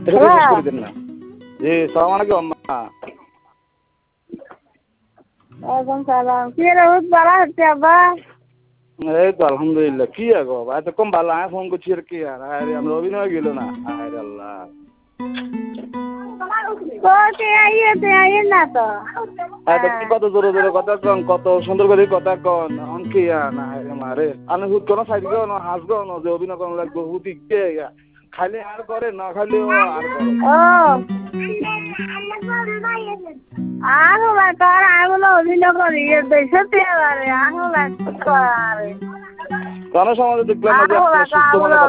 এটা তো শেষ করে দেন না। জি সালাম আলাইকুম আম্মা। ওয়ালাইকুম সালাম। কি রে হুদ ভালো হচ্ছে আব্বা? এই তো আলহামদুলিল্লাহ। কি আগো এত কম ভালো আমি ফোন করছি আর কি আর আরে আমরা অভিনয় গেল না। আরে আল্লাহ তে আইয়ে না তো। এত কি কত জোরে জোরে কথা কন কত সুন্দর করে কথা কন অনকি না আরে মারে আমি হুদ কোন সাইড গো না হাস গো না যে অভিনয় কোন লাগবে হুদি কে খালি আর করে না খালিও আর করে। ও আহো বাকার আগুলো অভিনয় করি দেখতে পারে আহো বাকার কোন সমাজে দেখলাম না যে আহো আপনি বাকা সুস্থ আগুলো মনে